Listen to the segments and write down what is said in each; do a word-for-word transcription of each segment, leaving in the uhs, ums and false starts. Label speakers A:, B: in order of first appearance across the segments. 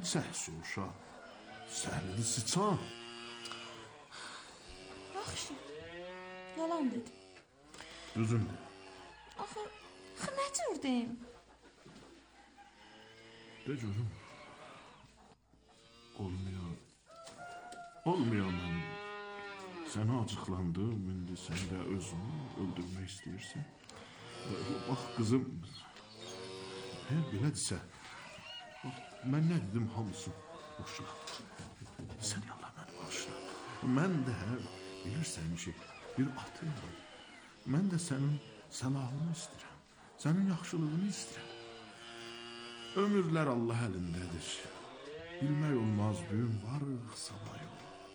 A: çəksin uşaq. Səhlini sıçan.
B: Yaxşı, yalan dedim.
A: Düzündür.
B: Axı, nə cür deyim?
A: De görüm. Olmuyor. Olmuyor mən. Sənə acıqlandım, indi sən də özünü öldürmək istəyirsən. Bax, qızım, hər belədirsə, mən nə dedim hamısı boşuna. Sən Allah məni başla. Mən də bilirsən ki, bir atım. Mən də sənin səlahını istəyirəm. Sənin yaxşılığını istəyirəm. Ömürlər Allah əlindədir. Bilmək olmaz, gün varıq, sabah yox.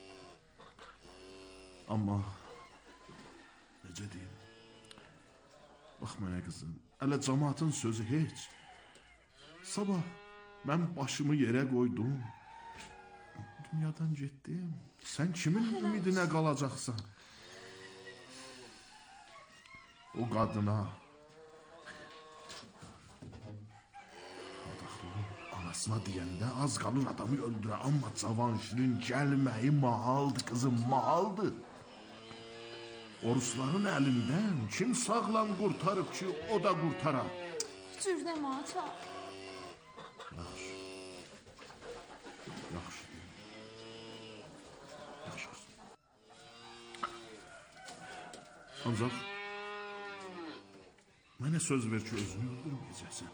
A: Amma, necə deyim? Bax mənə qızım, ələ cəmaatın sözü heç. Sabah mən başımı yerə qoydum. Dünyadan getdim. Sən kimin ümidinə qalacaqsan? O qadına anasına deyəndə az qalır adamı öldürə. Amma cavan şirin gəlməyi mahaldır qızım, mahaldır. Orusların əlindən kim sağlam qurtarıb ki, o da qurtarar.
B: Cür demə, ata.
A: Yaxşı. Yaxşı. Yaxşı qızım. Ancaq mənə söz ver ki, özünü öldürməyəcəksən.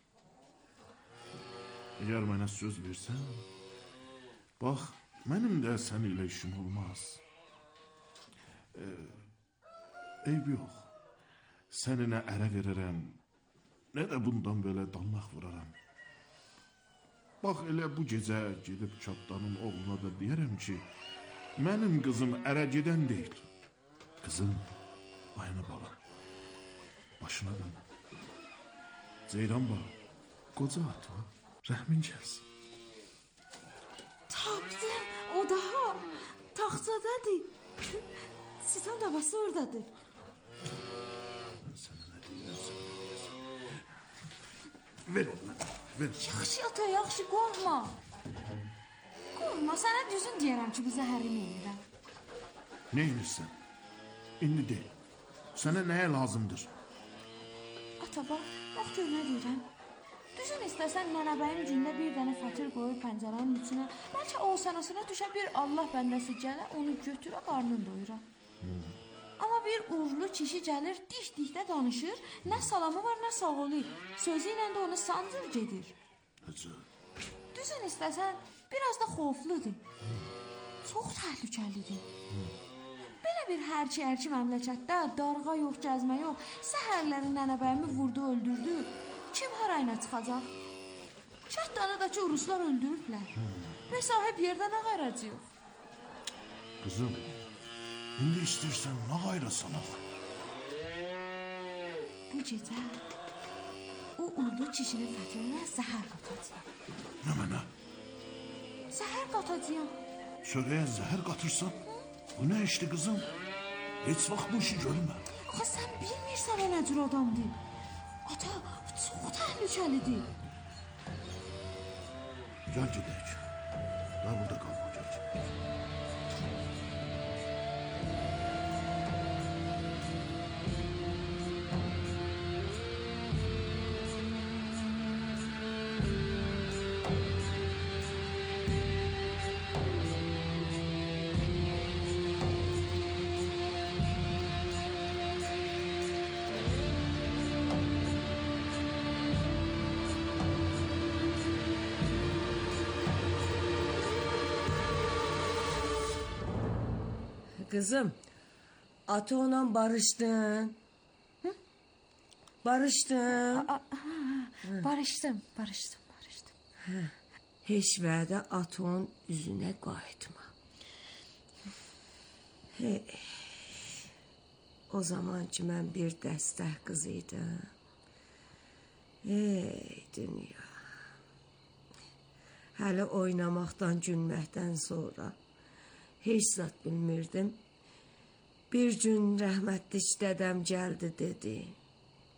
A: Əgər mənə söz versən, bax, mənim də sən ilə işim olmaz. Ee, eyb yox. Səni nə ərə verərəm, nə də bundan belə danlaq vuraram. Bax, elə bu gecə gedib çatdanın oğluna da deyərəm ki, mənim qızım ərə gedən deyil. Qızım, ayına bala, başına dön. Ceyran bala, qoca atma. Rəhmin gəlsin.
B: Tapdım, o daha taxtadadır. Sitan davası oradadır.
A: Sənə nə deyirəm, ver onu, ver.
B: Yaxşı ata, yaxşı, qorxma. Qorxma, sənə düzün deyərəm ki, bu zəhərini edirəm.
A: Nə edirsən? İndi de. Sənə nəyə lazımdır?
B: Ata, bax, bax gör nə deyirəm. Düşün istəsən nənəbəyin gündə bir dənə fətir qoyur pəncərənin içinə. Bəlkə o sənəsinə düşə bir Allah bəndəsi gələ, onu götürə, qarnını doyura. Hmm. Amma bir uğurlu kişi gəlir, diş-dişdə danışır, nə salamı var, nə sağolu. Sözü ilə də onu sancır gedir.
A: Necə?
B: Düşün istəsən, biraz da xofludur. Hmm. Çox təhlükəlidir. Hmm. Belə bir hərki-hərki məmləkətdə darğa yox, gəzmə yox, səhərlərin nənəbəyimi vurdu, öldürdü. Kim harayına çıxacaq? Çatdanıdakı Uruslar öldürüblər. Hmm. Və sahib yerdə nə qayracı yox?
A: Qızım, indi istəyirsən nə qayrasınaq?
B: Bu gecə o urdu kişinin fətrinə zəhər qatacaq.
A: Nə mənə?
B: Zəhər qatacaq.
A: Çörəyə zəhər qatırsan? Bu nə işdir qızım? Heç vaxt bu işi görmə.
B: Axı sən bilmirsən o nə cür adamdır. Ata, çox təhlükəlidir.
A: Gəl gedək. Gəl burada qalma, gəl.
C: Kızım, ata ona barıştın. Hı? Barıştın.
B: Aa, ha, barışdım, barışdım, barışdım.
C: Hə. Heç vədə atanın üzünə qayıtma. Hey. O zaman ki mən bir dəstək qız idim. Ey dünya. Hələ oynamaqdan, gülməkdən sonra heç zat bilmirdim. Bir gün rəhmətlik dədəm gəldi dedi.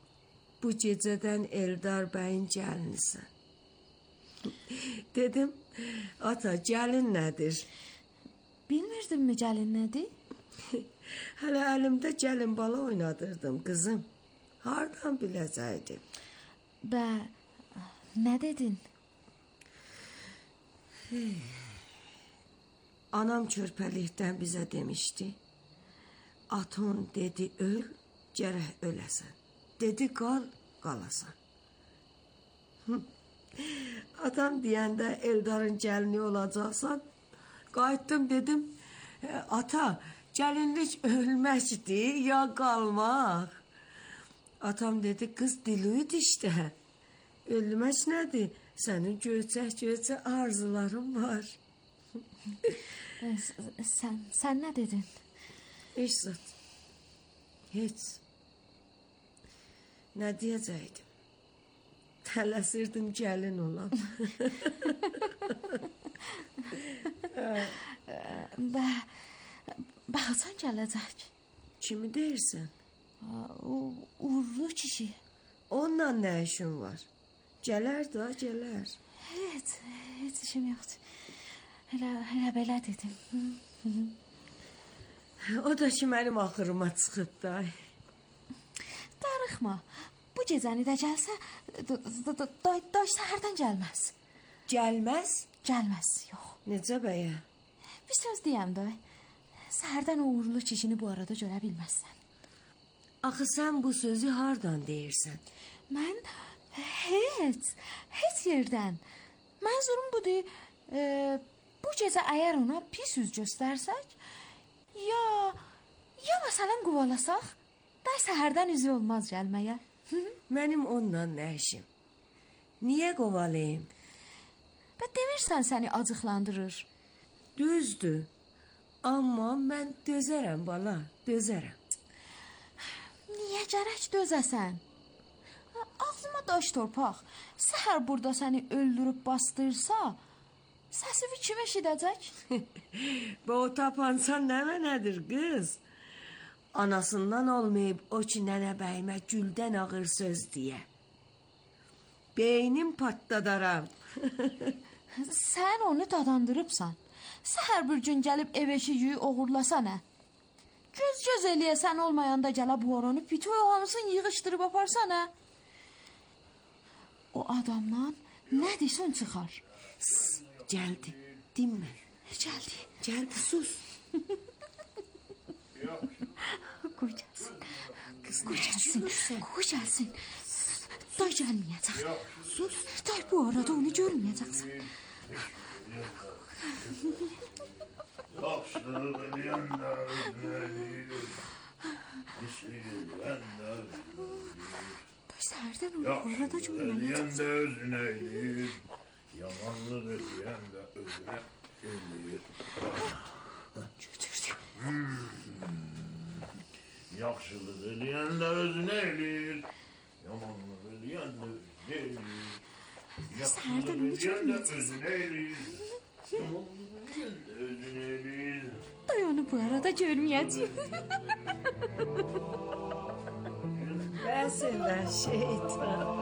C: Bu gecədən Eldar bəyin gəlinisən. Dedim, Ata, gəlin nədir?
B: Bilmirdinmi gəlin nədir?
C: Hələ əlimdə gəlin bala oynadırdım, qızım. Hardan biləcəkdim?
B: Bə, nə dedin?
C: Anam körpəlikdən bizə demişdi. Aton dedi öl, gərək öləsən. Dedi qal, qalasan. Atam deyəndə Eldarın gəlini olacaqsan. Qayıtdım dedim, ata, gəlinlik ölməkdir ya qalmaq. Atam dedi, qız diluydu işte. Ölmək nədir? Sənin göyçək-göyçək arzuların var.
B: Sən, sən nə dedin?
C: Heç zat. Heç. Nə deyəcəkdim? Tələsirdim gəlin olam.
B: Bə, baxacan gələcək.
C: Kimi deyirsən?
B: O uğurlu kişi.
C: Onunla nə işin var? Gələr da, gələr.
B: Heç, heç işim yoxdur. Elə, elə belə dedim.
C: O da ki, mənim axırıma çıxıb da.
B: Darıxma. Bu gecəni də gəlsə, day səhərdən gəlməz.
C: Gəlməz?
B: Gəlməz, yox.
C: Necə bəyə?
B: Bir söz deyəm də, səhərdən o uğurlu kişini bu arada görə bilməzsən.
C: Axı sən bu sözü hardan deyirsən?
B: Mən heç, heç yerdən. Mənzurum budur, e, bu gecə əgər ona pis üz göstərsək, ya, ya məsələn qovalasaq, day səhərdən üzü olmaz gəlməyə.
C: Mənim onunla nə işim? Niyə qovalayım?
B: Bə demirsən səni acıqlandırır.
C: Düzdür. Amma mən dözərəm bala, dözərəm.
B: Niyə gərək dözəsən? Ağzıma daş torpaq. Səhər burada səni öldürüb bastırsa, səsivi kim eşidəcək?
C: Bu o tapansan nə mənədir qız? Anasından olmayıb o ki nənə bəyimə güldən ağır söz deyə. Beynim patladaram.
B: Sən onu dadandırıbsan. Səhər bir gün gəlib ev eşiyi oğurlasa nə? Göz-göz eləyəsən olmayanda gələ bu oranı bitoy hamısını yığışdırıb aparsa nə? O adamdan nə deysən çıxar?
C: Ss, gəldi, dinmə.
B: Gəldi.
C: Gəldi, sus.
B: Qoy gəlsin. Qoy gəlsin. Qoy gəlsin. Day gəlməyəcək. Sus. Day bu arada onu görməyəcəksən. Day səhərdən onu bu arada görməyəcəksən.
A: Özünə eləyir. Yamanlıq eləyən də özünə eləyir. Yaxşılıq eləyən də özünə eləyir. Yamanlıq eləyən də özünə eləyir. Yaxşılıq eləyən də özünə eləyir. Yamanlıq eləyən də özünə eləyir.
B: Day onu bu arada görməyəcək.
C: Bəs elə şeytan.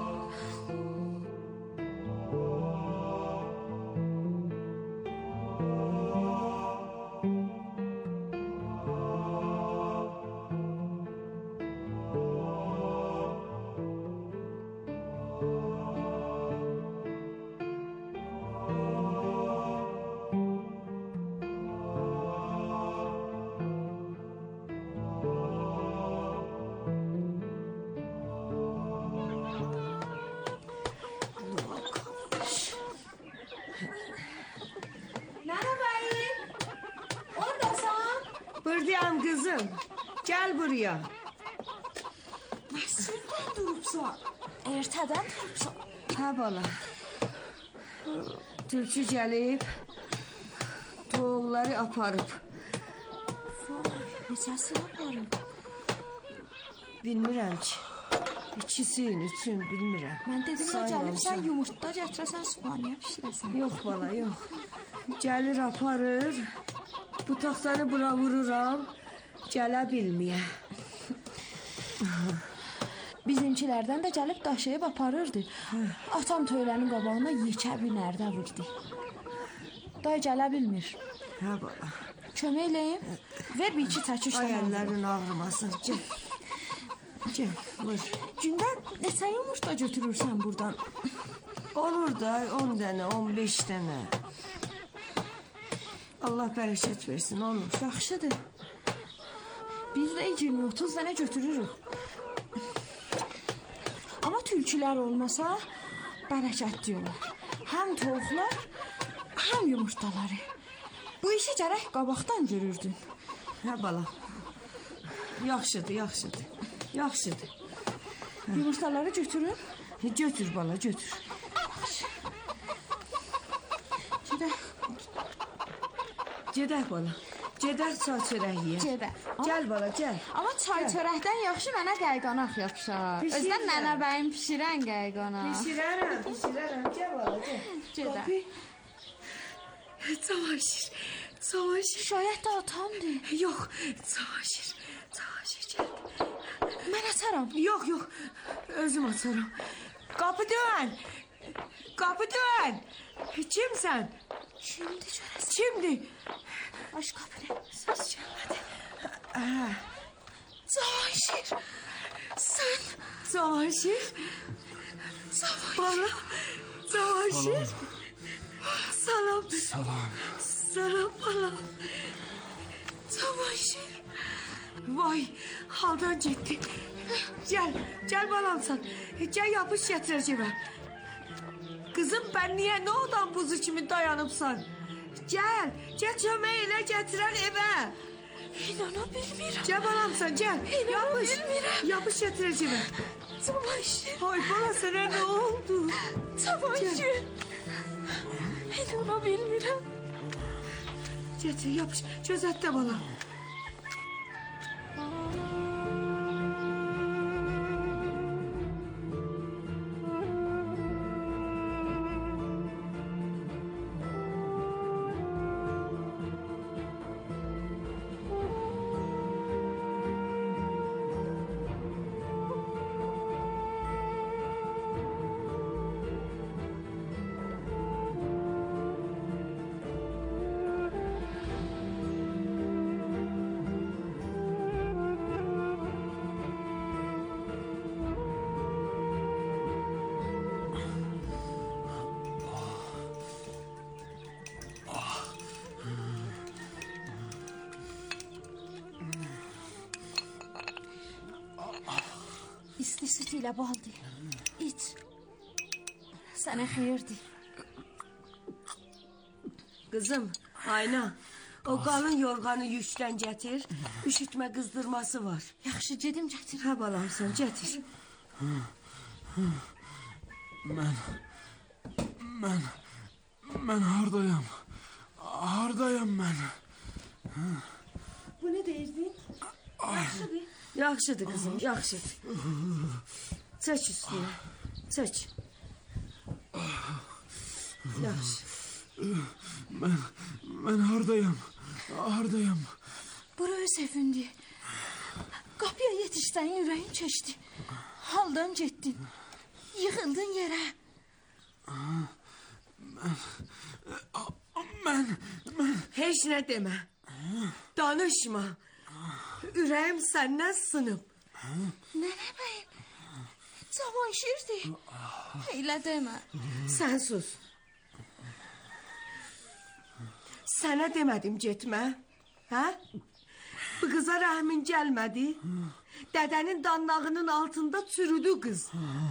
C: Buradayım kızım. Gel buraya.
B: Məsciddən durubsa, ertədən durubsa.
C: Ha bala. Tülkü gəlib, toğulları aparıb.
B: Vay, neçəsini aparıb?
C: Bilmirəm ki. İkisinin üçün bilmirəm.
B: Mən dedim də gəlib sən yumurtda gətirəsən, Sübhaniyə pişirəsən.
C: Yox bala, yox. Gəlir aparır. Bu taxtanı bura vururam. Gələ bilməyə.
B: Bizimkilərdən də gəlib daşıyıb aparırdı. Atam töylənin qabağına yekə bir nərdə vurdu. day gələ bilmir.
C: Hə bala.
B: Kömək eləyim. Ver bir iki çəkiş
C: Ay
B: də.
C: əllərin ağrımasın. Gəl. Gəl, vur.
B: Gündə neçə yumurta götürürsən buradan?
C: Olur da on dənə, on beş dənə. Allah bərəkət versin, olur.
B: Yaxşıdır. Biz də iyirmi otuz dənə götürürük. Amma tülkülər olmasa bərəkətli olar. Həm tovuqlar, həm yumurtaları. Bu işi gərək qabaqdan görürdün.
C: Hə bala. Yaxşıdır, yaxşıdır. Yaxşıdır.
B: Yumurtaları götürün.
C: Götür bala, götür.
B: Gedək.
C: Gedək bala. Gedək çay çörək yeyək.
B: Gedək.
C: Gəl bala, gəl.
B: Amma çay çörəkdən yaxşı mənə qayğanaq yapışar.
C: Bişirəm.
B: Özdən nənə bəyim pişirən qayğanaq.
C: Pişirərəm, pişirərəm. Gəl bala, gəl.
B: Gedək.
C: Çamaşır, çamaşır.
B: Şayət də atamdır.
C: Yox, çamaşır, çamaşır gəl.
B: Mən açaram.
C: Yox, yox, özüm açaram. Qapı dön, qapı dön. Kimsən?
B: Kimdir görəsən?
C: Kimdir?
B: Aç qapını.
C: Səs gəlmədi.
B: Cavanşir. Sən.
C: Cavanşir.
B: Cavanşir.
C: Bala, Cavanşir. Salam.
A: Salam.
C: Salam bala.
B: Cavanşir.
C: Vay, haldan getdi. Gəl, gəl balamsan. Gəl yapış gətirəcəmə. Qızım, ben niyə nə odan buzu kimi dayanıbsan? Gəl, gəl kömək elə gətirən evə.
B: İnana bilmirəm.
C: Gəl balamsan, gəl. Yapış,
B: bilmirəm.
C: yapış gətirəcəmə.
B: Cavanşir.
C: Ay bala, sənə nə oldu?
B: Cavanşir. İnana bilmirəm.
C: Gətir, yapış, gözətdə bala.
B: İsti süt ilə baldır. İç. Sənə xeyirdir.
C: Qızım, Ayna, o qalın yorğanı yükdən gətir. Üşütmə qızdırması var.
B: Yaxşı, gedim gətir.
C: Hə balamsan, gətir.
A: Mən, mən, mən hardayam? Hardayam mən?
C: Bu ne deyirdin? Yaxşıdır. Yaxşıdır kızım, yaxşıdır. Çək üstüne, çək. Yaxşı.
A: Mən, mən hardayam? Hardayam?
B: Bura öz evindir. Qapıya yetişsən ürəyin keçdi. Haldan getdin. Yıxıldın yerə.
A: Mən, mən...
C: Heç nə demə. Danışma. Ürəyim səndən sınıb.
B: Nənə bəyim, Cavanşirdir. Elə demə.
C: Sən sus. Sənə demədim getmə. Hə? Bu qıza rəhmin gəlmədi. Dədənin danlağının altında çürüdü qız.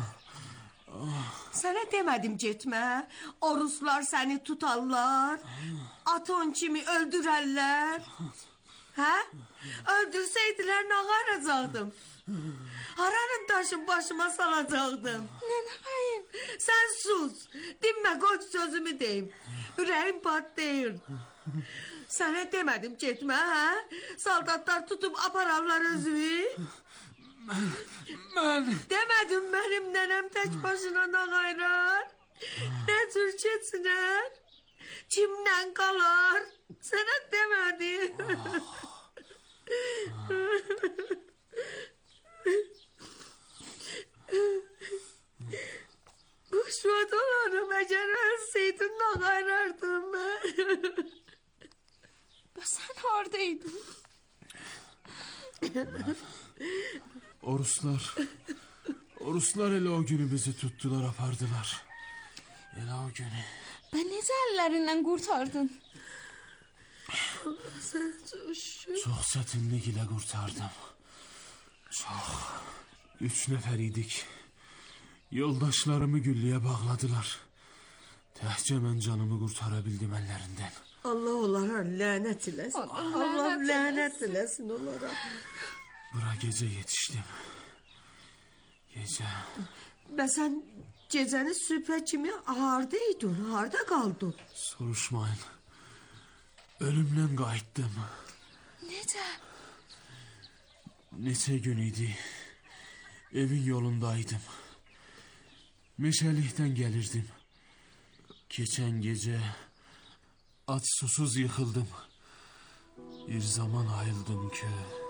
C: Sənə demədim getmə. O ruslar səni tutarlar. Aton kimi öldürərlər. Hə? Öldürsəydilər nə qaracaqdım? Haranın daşın başıma salacaqdım?
B: Nənə bəyim.
C: Sən sus. Dinmə, qoç sözümü deyim. Ürəyim patlayır. Sənə demədim getmə, hə? Saldatlar tutub apararlar özünü.
A: Mən, mən...
C: Demədim mənim nənəm tək başına nə qayrar? Nə tür keçinər? Kimdən qalar? Sənə demədim. Bu şuat olanım, əgər ölsəydin nə qayrardım mən?
B: Sen hardaydın?
A: O Ruslar, o Ruslar elə o günü bizi tuttular, apardılar. Elə o günü.
B: Ben necə ellerinden kurtardın?
C: Sen çok
A: Çox çətinlik ilə qurtardım. Çox. Üç nəfər idik. Yoldaşlarımı gülləyə bağladılar. Təhcə mən canımı qurtara bildim əllərindən.
C: Allah onlara lanet eləsin.
B: Allah
C: Allah
B: lanet
C: lanet eləsin onlara.
A: Bura gecə yetişdim. Gecə.
C: Ben sen gecəni sübhə kimi hardaydın, harda kaldın?
A: Soruşmayın. Ölümdən qayıtdım.
B: Necə?
A: Neçə gün idi. Evin yolundaydım. Meşəlikdən gəlirdim. Keçən gecə aç susuz yıxıldım. Bir zaman ayıldım ki...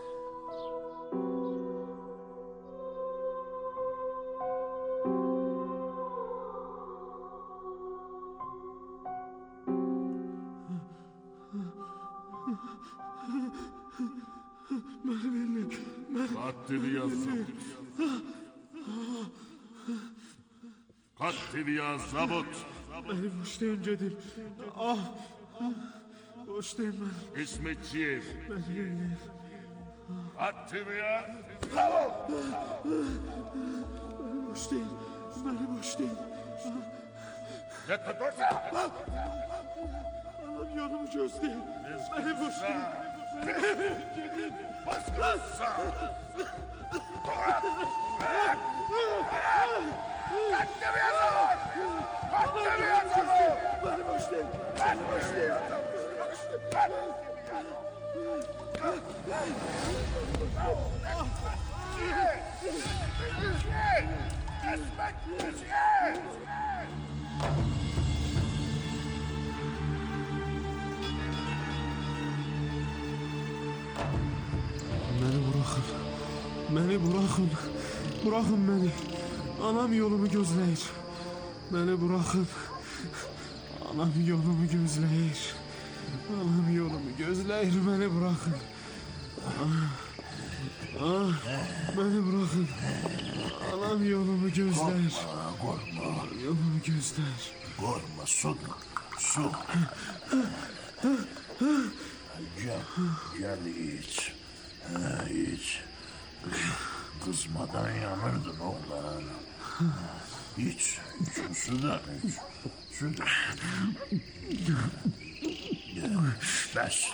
D: Katili yazdım. Katili yaz zabıt.
A: Beni boşlayın gedim. Ah! Boşlayın beni.
D: İsmetçiyim.
A: Beni yeğleyin.
D: Katili yaz zabıt.
A: Beni boşlayın. Beni boşlayın.
D: Ne tutursa?
A: Anam yolumu gözleyin. Beni boşlayın.
D: Baskısa. Katili yaz zabıt. Katili yaz zabıt.
A: Beni boşlayın. Beni boşlayın. Beni bırakın. Beni bırakın. Bırakın beni. Anam yolumu gözleyir. Beni bırakın. Anam yolumu gözleyir. Anam yolumu gözleyir. Beni bırakın. Ah, ah, beni bırakın. Anam yolumu gözleyir.
D: Korkma.
A: Yolumu gözleyir.
D: Korkma su. Su. Gel. Gel iç. Ha, iç. Kızmadan yanırdın oğlan. İç. İç. Sudan iç. Sudan. Bes.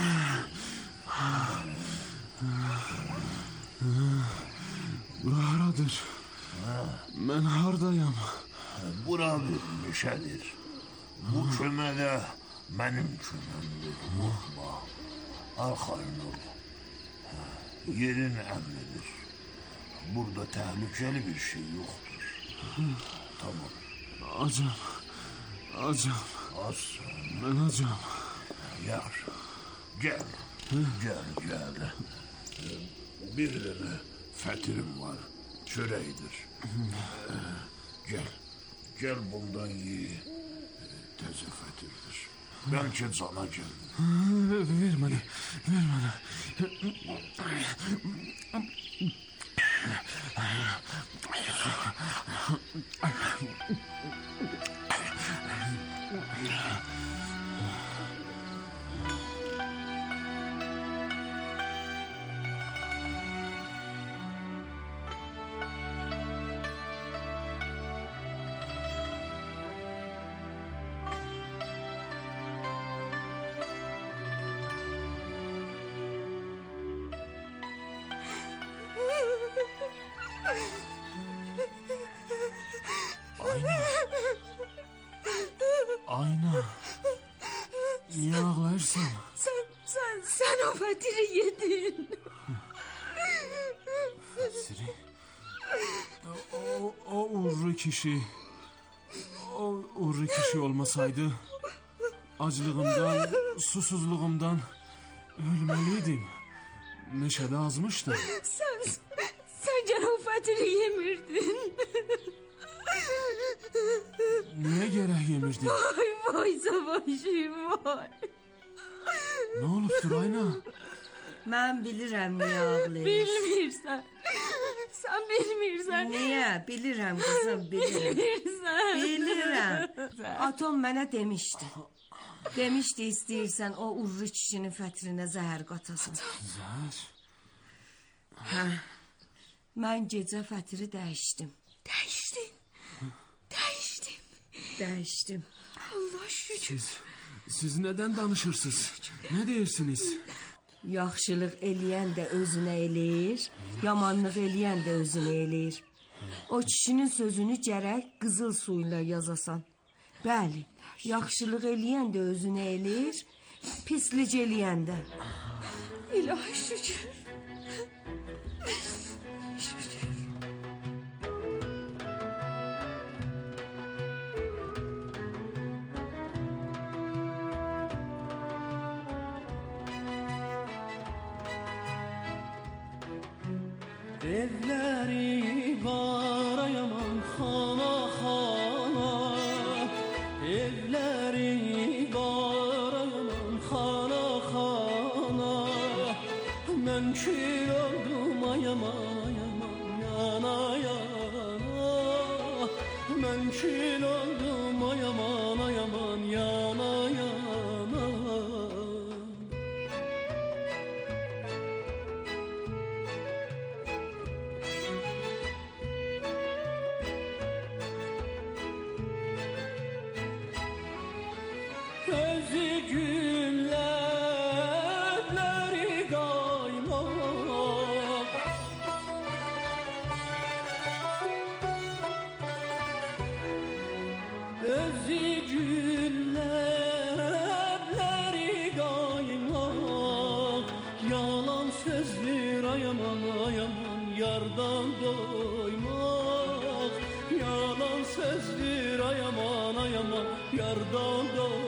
A: Bura haradır? Ben hardayam.
D: Bura bir meşədir. Bu kömədə mənim köməmdir. Qorxma. Arxayın ol. Yerin əmridir. Burada təhlükəli bir şey yoxdur. Tamam.
A: Acam. Acam.
D: Az.
A: Ben acam.
D: Yar. Gel. Gel gel. Bir dənə fətirim var. Çörəkdir. Gel. Gel bundan ye. Təzə fətirdir. Bəlkə cana gəl.
A: Ver bana. Ver bana. Ayna. Ayna. Niye ağlarsın?
C: Sen, sen, sen o fetiri yedin.
A: Fetiri. O, o uğurlu kişi. O uğurlu kişi olmasaydı acılığımdan, susuzluğumdan ölmeliydim. Neşede azmıştı.
C: Sen, sen gene o fetiri yemirdin.
A: Niye gerek yemirdin?
C: Vay vay savaşım vay.
A: Ne olubdur Ayna?
C: Ben bilirim niye ağlayır.
B: Bilmirsən. Sən bilmirsən.
C: Niye? Bilirim kızım bilirim.
B: Bilirsən.
C: Bilirim. Atom bana demişti. Demişti istəyirsən o urru kişinin fətrinə zəhər qatasın.
A: Zəhər?
C: Hə. Mən gecə fətri dəyişdim.
B: Dəyişdin. Dəyişdin.
C: Dəyişdim.
B: Allah şükür.
A: Siz, siz neden danışırsınız? Ne deyirsiniz?
C: Yaxşılıq eləyən də özünə eləyir, yamanlıq eləyən də özünə eləyir. O kişinin sözünü gərək qızıl suyla yazasan. Bəli, yaxşılıq eləyən də özünə eləyir, pislik eləyən də.
B: İlahi şükür.
E: Evleri var yaman xana xana, evleri var yaman xana xana. Mən kül oldum ayaman ayaman yana yana. Mən kül oldum ayaman ayaman yana yana. Gözü güllerleri kaymak, gözü güllerleri kaymak. Yalan sözler ayaman ayaman yardan doymak. Yalan sözler ayaman ayaman yardan doymak.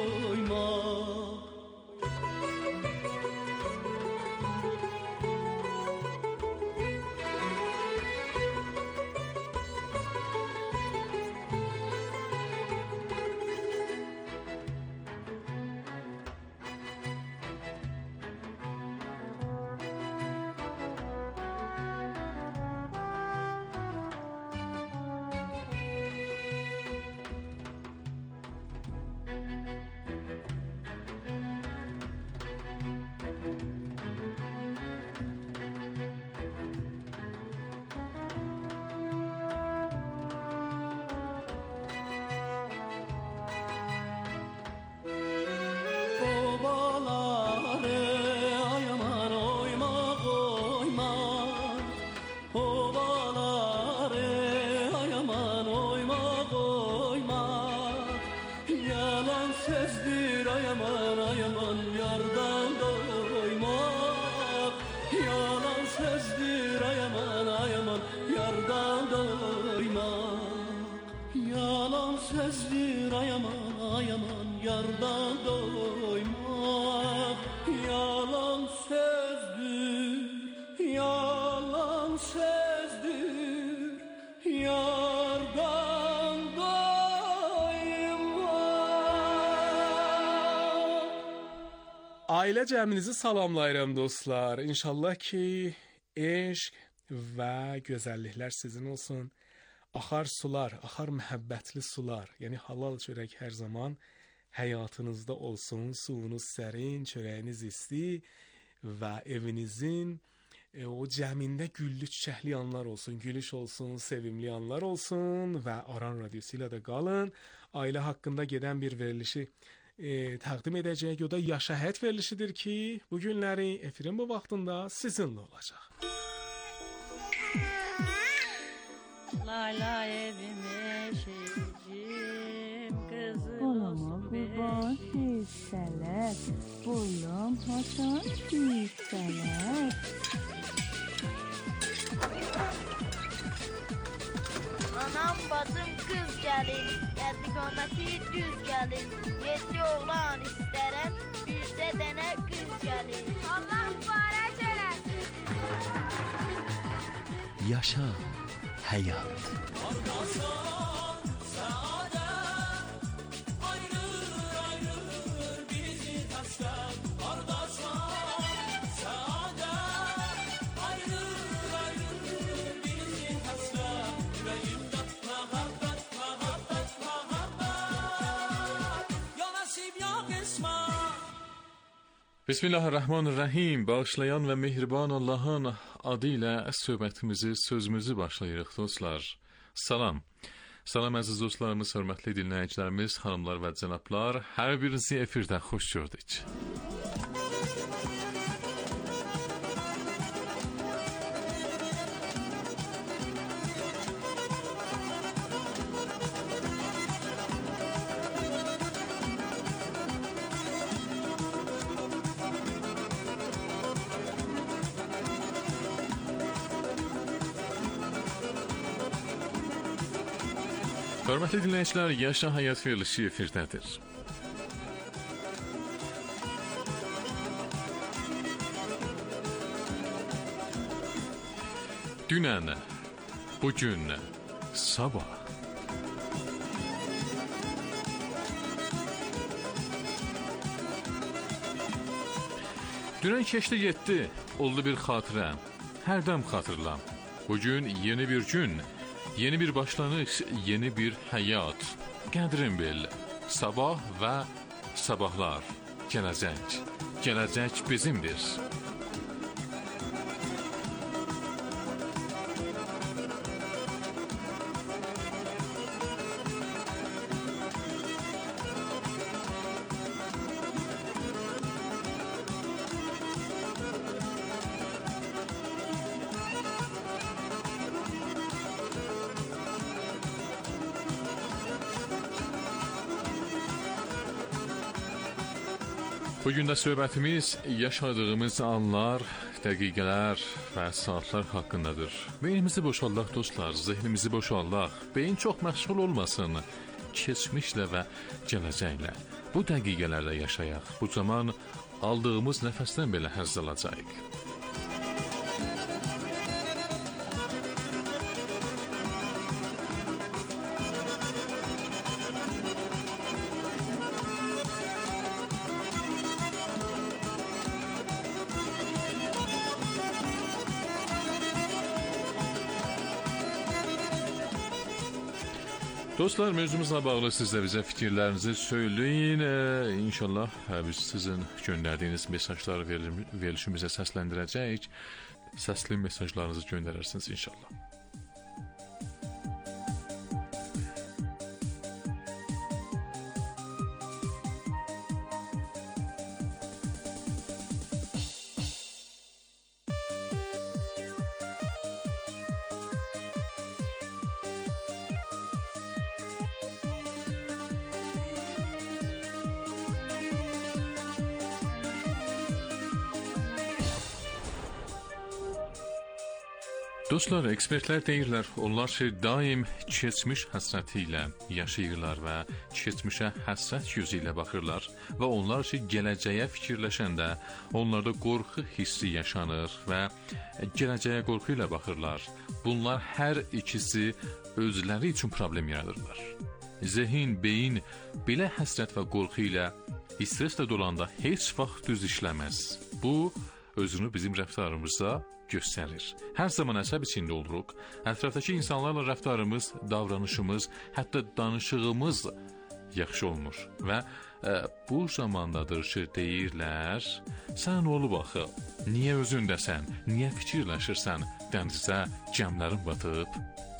E: Obaları ayaman oyma koyma. Obaları ayaman oyma koyma. Yalan sözdür ayaman ayaman yardan doymak. Yalan sözdür ayaman ayaman yardan doymak. Yalan sözdür ayaman ayaman yardan doymak. Yalan sözdür, yalan sözdür, yardan doymak.
F: Ailə cəminizi salamlayıram dostlar. İnşallah ki eşq və gözəlliklər sizin olsun. Axar sular, axar məhəbbətli sular, yəni halal çörək hər zaman həyatınızda olsun. Suyunuz sərin, çörəyiniz isti və evinizin e, o cəmində güllü çiçəkli anlar olsun, gülüş olsun, sevimli anlar olsun və Aran Radiosu ilə də qalın. Ailə haqqında gedən bir verilişi e, təqdim edəcək. O da Yaşa Həyat verilişidir ki, bu günləri efirin bu vaxtında sizinlə olacaq.
G: Lay lay evime şeycim kızım
H: Balama
G: olsun
H: kurban
G: beşim.
H: hisseler, boyum hasan hisseler.
I: Anam bacım kız gəlin, qədiqaməti düz gəlin. Yedi oğlan istərəm, bircə dənə qız gəlin. Allah mübarək eləsin.
J: Yaşa Hayat.
E: Ardasan
J: Bismillahirrahmanirrahim. Bağışlayan və mehriban Allahın adı ilə söhbətimizi, sözümüzü başlayırıq dostlar. Salam. Salam əziz dostlarımız, hörmətli dinləyicilərimiz, xanımlar və cənablar. Hər birinizi efirdə xoş gördük. Hörmətli dinləyicilər, Yaşa Həyat verilişi efirdədir. Dünən, bugün, sabah. Dünən keçdi getdi, oldu bir xatirə, hərdəm xatırlam. Bugün yeni bir gün, yeni bir başlanış, yeni bir həyat. Qədrin bil, sabah və sabahlar, gələcək, gələcək bizimdir. Bugün də söhbətimiz yaşadığımız anlar, dəqiqələr və saatlar haqqındadır. Beynimizi boşaldaq dostlar, zehnimizi boşaldaq. Beyin çox məşğul olmasın, keçmişlə və gələcəklə. Bu dəqiqələrdə yaşayaq. Bu zaman aldığımız nəfəsdən belə həzz alacağıq. Dostlar, mövzumuzla bağlı siz də bizə fikirlərinizi söyləyin. Ee, İnşallah biz sizin göndərdiyiniz mesajları verilişimizə səsləndirəcəyik. Səsli mesajlarınızı göndərərsiniz inşallah. Dostlar, ekspertlər deyirlər, onlar ki, daim keçmiş həsrəti ilə yaşayırlar və keçmişə həsrət gözü ilə baxırlar və onlar ki, gələcəyə fikirləşəndə onlarda qorxu hissi yaşanır və gələcəyə qorxu ilə baxırlar. Bunlar hər ikisi özləri üçün problem yaradırlar. Zehin, beyin belə həsrət və qorxu ilə streslə dolanda heç vaxt düz işləməz. Bu, özünü bizim rəftarımızda göstərir. Hər zaman əsəb içində oluruq. Ətrafdakı insanlarla rəftarımız, davranışımız, hətta danışığımız yaxşı olmur. Və ə, bu zamandadır ki, deyirlər, sən olub axı, niyə özündəsən, niyə fikirləşirsən, dənizə gəmlərin batıb?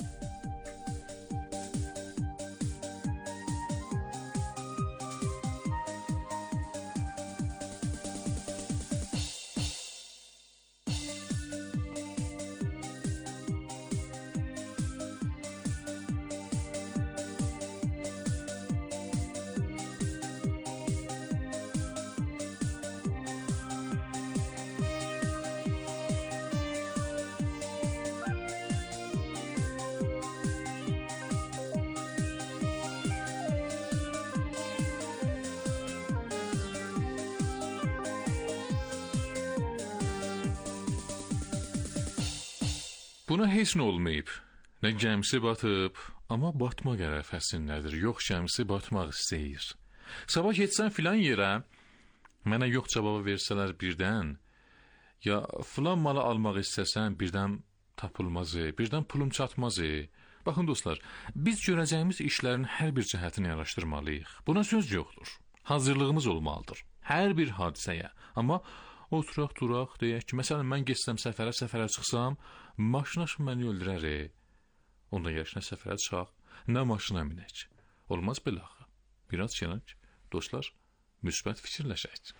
J: Buna heç nə olmayıb. Nə gəmisi batıb, amma batmaq ərəfəsindədir. Yox, gəmisi batmaq istəyir. Sabah getsən filan yerə, mənə yox cavabı versələr birdən, ya filan malı almaq istəsən birdən tapılmaz, birdən pulum çatmaz. Baxın dostlar, biz görəcəyimiz işlərin hər bir cəhətini araşdırmalıyıq. Buna söz yoxdur. hazırlığımız olmalıdır. Hər bir hadisəyə. Amma oturaq, duraq, deyək ki, məsələn, mən geçsəm səfərə, səfərə çıxsam, maşına şu məni öldürər, e. Onda yaşına səfərə çıxaq, nə maşına minək. Olmaz belə axı. Biraz gələk, dostlar, müsbət fikirləşək.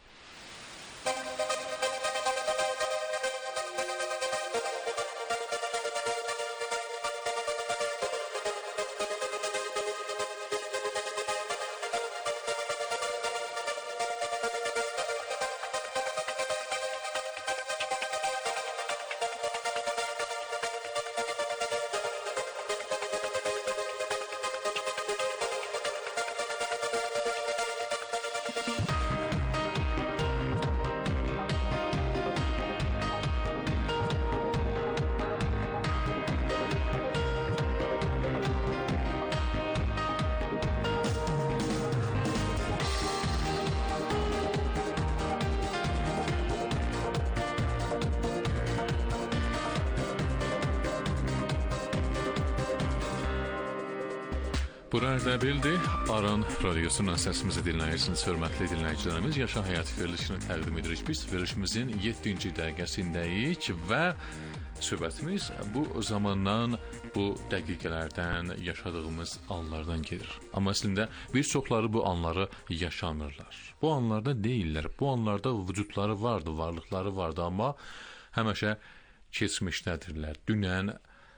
J: Burada bildi, Aran radyosunun səsimizi dinləyirsiniz, hörmətli dinləyicilərimiz. Yaşa Həyat verilişini təqdim edirik. Biz verilişimizin yeddinci dəqiqəsindəyik və söhbətimiz bu zamandan, bu dəqiqələrdən, yaşadığımız anlardan gedir. Amma əslində bir çoxları bu anları yaşamırlar. Bu anlarda deyirlər, bu anlarda vücudları vardı, varlıqları vardı, amma həmişə keçmişdədirlər. Dünən,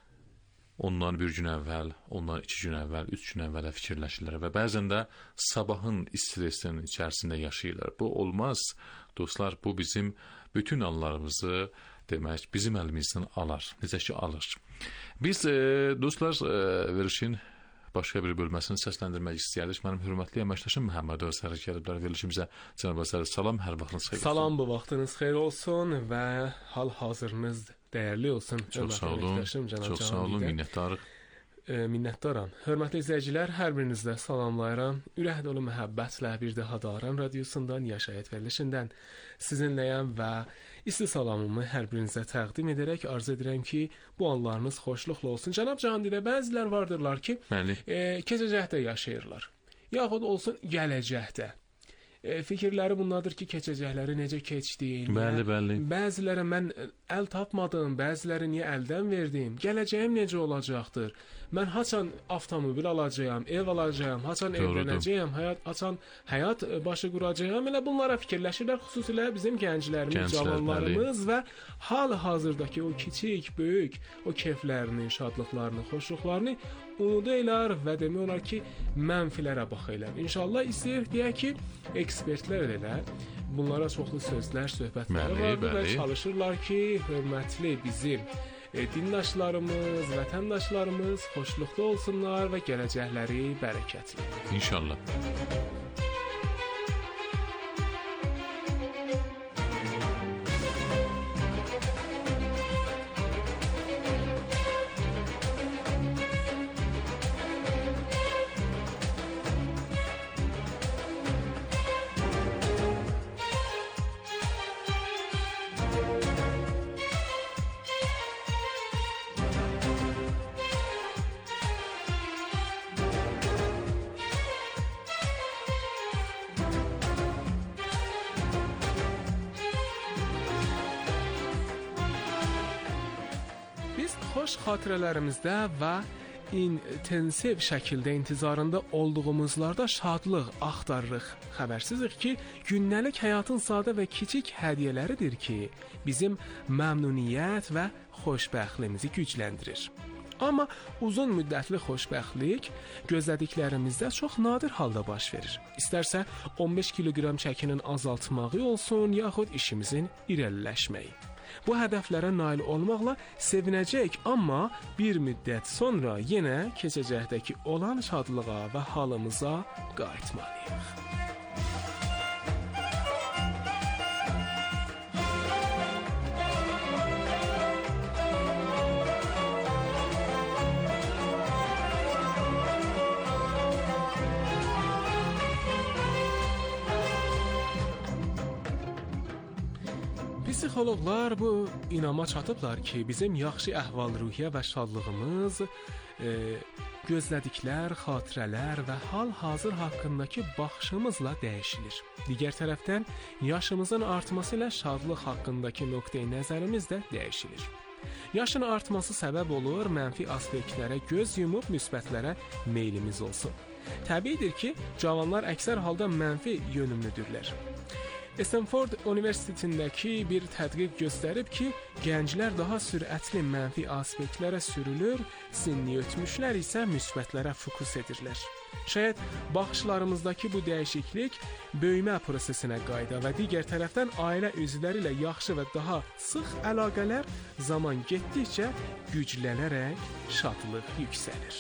J: ondan bir gün əvvəl, ondan iki gün əvvəl, üç gün əvvələ fikirləşirlər və bəzən də sabahın stresinin içərisində yaşayırlar. Bu olmaz, dostlar, bu bizim bütün anlarımızı demək, bizim əlimizdən alar, necə ki alır. Biz, e, dostlar, e, verilişin başqa bir bölməsini səsləndirmək istəyərdik. Mənim hörmətli əməkdaşım Məhəmməd Özsərə gəliblər verilişimizə. Cənab Özsərə, salam, hər vaxtınız xeyir olsun. Salam,
F: bu vaxtınız xeyir olsun və hal-hazırınız dəyərli olsun.
J: Çox sağ olun, çox sağ olun, minnətdarıq.
F: E, minnətdaram. Hörmətli izləyicilər, hər birinizdə salamlayıram. Ürək dolu məhəbbətlə bir daha da Aran radiosundan, Yaşa Həyat verilişindən sizinləyəm və isti salamımı hər birinizə təqdim edərək arzu edirəm ki, bu anlarınız xoşluqla olsun. Cənab Cahandirə, bəzilər vardırlar ki, e, keçəcəkdə yaşayırlar. Yaxud olsun gələcəkdə. E, fikirləri bundadır ki, keçəcəkləri necə keçdi.
J: Bəli, bəli.
F: Bəzilərə mən əl tapmadım, bəziləri niyə əldən verdim, gələcəyim necə olacaqdır, mən haçan avtomobil alacağam, ev alacağam, haçan evlənəcəyəm, həyat, haçan həyat başı quracağam, elə bunlara fikirləşirlər, xüsusilə bizim gənclərimiz, cavanlarımız və hal-hazırdakı o kiçik, böyük, o keyflərini, şadlıqlarını, xoşluqlarını unudurlar və demək olar ki, mənfilərə baxırlar. İnşallah istəyir deyək ki, ekspertlər elə bunlara çoxlu sözlər, söhbətləri vardır və çalışırlar ki, hörmətli bizim e, dindaşlarımız, vətəndaşlarımız xoşluqda olsunlar və gələcəkləri bərəkətli.
J: İnşallah.
F: Xoş xatirələrimizdə və intensiv şəkildə intizarında olduğumuzlarda şadlıq axtarırıq. Xəbərsizik ki, gündəlik həyatın sadə və kiçik hədiyyələridir ki, bizim məmnuniyyət və xoşbəxtliyimizi gücləndirir. Amma uzun müddətli xoşbəxtlik gözlədiklərimizdə çox nadir halda baş verir. İstərsə on beş kiloqram çəkinin azaltmağı olsun, yaxud işimizin irəliləşməyi. Bu hədəflərə nail olmaqla sevinəcək, amma bir müddət sonra yenə keçəcəkdəki olan şadlığa və halımıza qayıtmalıyıq. Psixoloqlar bu inama çatıblar ki, bizim yaxşı əhval-ruhiyyə və şadlığımız e, gözlədiklər, xatirələr və hal-hazır haqqındakı baxışımızla dəyişilir. Digər tərəfdən, yaşımızın artması ilə şadlıq haqqındakı nöqteyi nəzərimiz də dəyişilir. Yaşın artması səbəb olur, mənfi aspektlərə göz yumub müsbətlərə meylimiz olsun. Təbiidir ki, cavanlar əksər halda mənfi yönümlüdürlər. Stanford Universitetindəki bir tədqiq göstərib ki, gənclər daha sürətli mənfi aspektlərə sürülür, sinni ötmüşlər isə müsbətlərə fokus edirlər. Şayət baxışlarımızdakı bu dəyişiklik böyümə prosesinə qayıda və digər tərəfdən ailə üzvləri ilə yaxşı və daha sıx əlaqələr zaman getdikcə güclənərək şadlıq yüksəlir.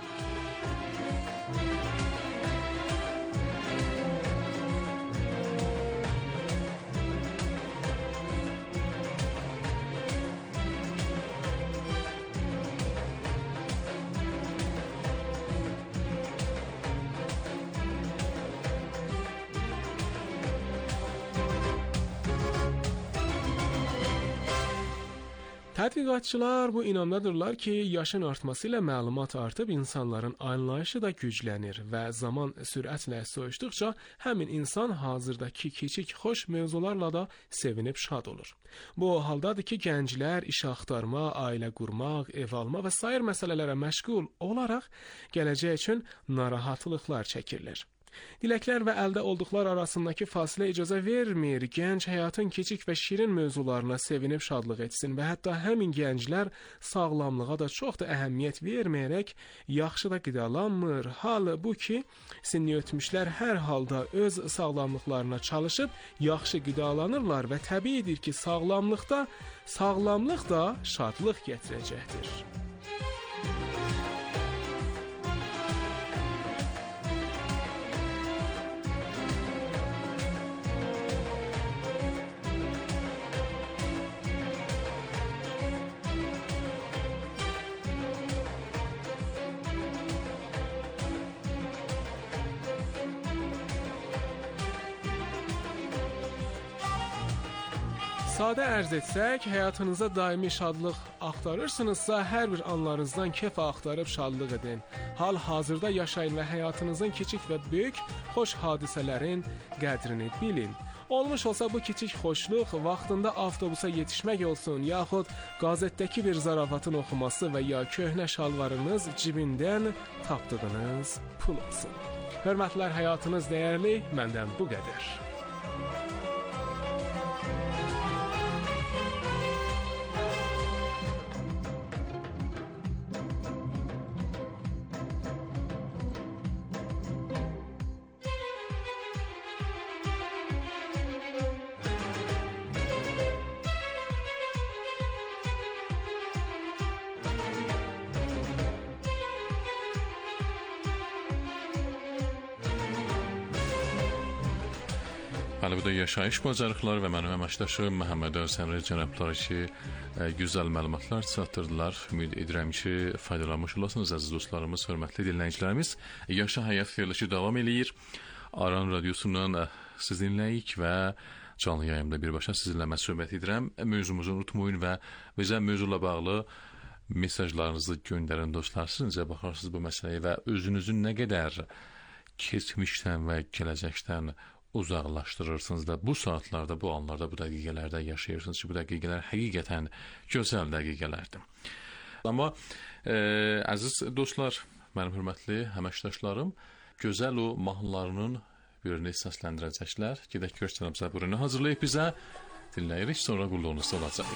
F: Tədqiqatçılar bu inamdadırlar ki, yaşın artması ilə məlumat artıb insanların anlayışı da güclənir və zaman sürətlə soyuşduqca həmin insan hazırdakı kiçik xoş mövzularla da sevinib şad olur. Bu haldadır ki, gənclər iş axtarma, ailə qurmaq, ev alma və sair məsələlərə məşğul olaraq gələcək üçün narahatlıqlar çəkirlər. Diləklər və əldə olduqlar arasındakı fasilə icazə vermir, gənc həyatın kiçik və şirin mövzularına sevinib şadlıq etsin və hətta həmin gənclər sağlamlığa da çox da əhəmiyyət verməyərək yaxşı da qidalanmır. Halbuki sinni ötmüşlər hər halda öz sağlamlıqlarına çalışıb yaxşı qidalanırlar və təbiidir ki, sağlamlıqda, sağlamlıq da şadlıq gətirəcəkdir. Sadə ərz etsək, həyatınıza daimi şadlıq axtarırsınızsa, hər bir anlarınızdan kef axtarıb şadlıq edin. Hal-hazırda yaşayın və həyatınızın kiçik və böyük xoş hadisələrin qədrini bilin. Olmuş olsa bu kiçik xoşluq vaxtında avtobusa yetişmək olsun, yaxud qazetdəki bir zarafatın oxuması və ya köhnə şalvarınız cibindən tapdığınız pul olsun. Hörmətlər, həyatınız dəyərli, məndən bu qədər.
J: Hələ bu da yaşayış bacarıqları və mənim əməkdaşım Məhəmməd Əhsən cənabları ki, ə, gözəl məlumatlar çatdırdılar. Ümid edirəm ki, faydalanmış olasınız əziz dostlarımız, hörmətli dinləyicilərimiz. Yaşa həyat verilişi davam eləyir. Aran radiosundan ə, sizinləyik və canlı yayımda birbaşa sizinlə mən söhbət edirəm. Mövzumuzu unutmayın və bizə mövzuyla bağlı mesajlarınızı göndərin dostlar. Siz necə baxarsınız bu məsələyə və özünüzün nə qədər keçmişdən və gələcəkdən uzaqlaşdırırsınız da bu saatlarda, bu anlarda, bu dəqiqələrdə yaşayırsınız ki, bu dəqiqələr həqiqətən gözəl dəqiqələrdir. Amma e, əziz dostlar, mənim hörmətli həməkdaşlarım, gözəl o mahnılarının birini səsləndirəcəklər. Gedək görsənəm səburini hazırlayıb bizə dinləyirik, sonra qulluğunuzda olacaq.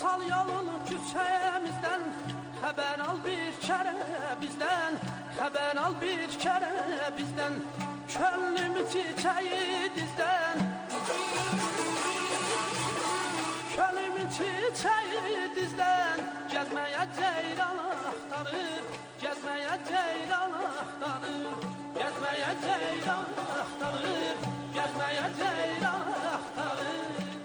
E: sal yolunu küçəyimizdən, xəbər al bir kərə bizdən, xəbər al bir kərə bizdən, könlümü çiçəyi dizdən, könlümü çiçəyi dizdən, gəzməyə ceyran axtarır, gəzməyə ceyran axtarır, gəzməyə ceyran axtarır, gəzməyə ceyran axtarır.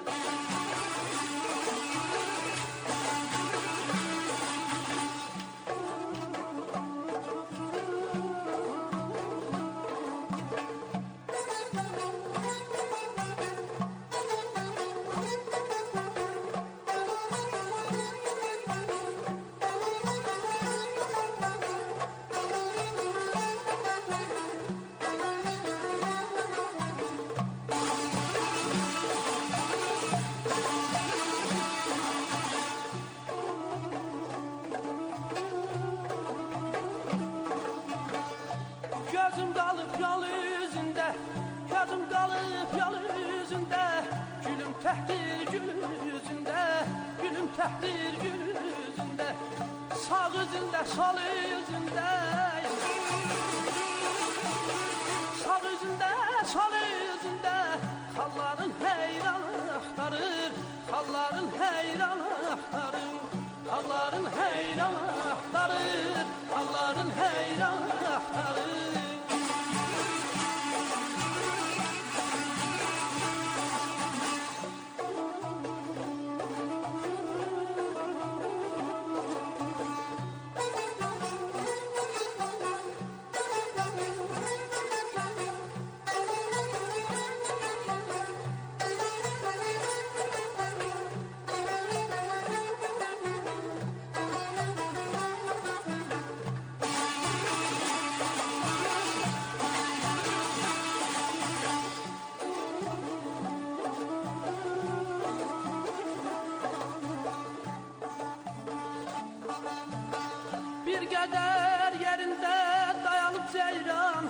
E: Gözüm qalıb yol üzündə, gözüm qalıb yol üzündə, gülüm təhdir gül üzündə, gülüm təhdir gül üzündə, sağ üzündə, sol üzündə, sağ üzündə, sol üzündə, xalların heyranı axtarır, xalların heyranı axtarır, xalların heyranı axtarır, xalların heyranı axtarır. Bir qədər yerində dayanıb ceyran,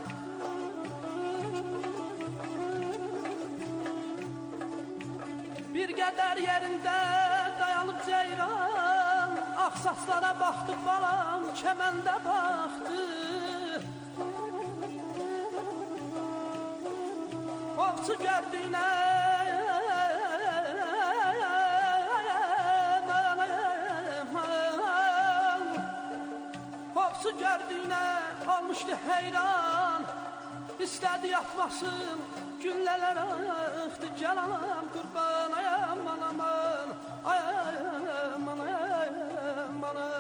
E: bir qədər yerində dayanıb ceyran, axsaslara baxdı balam, kəməndə baxdı. Ovçu gördüyünə Ovçu gördüyünə olmuşdu heyran, istədi yatmasın, günlələr axdı, gəl anam qurban, ay aman aman, ay aman ay aman ay.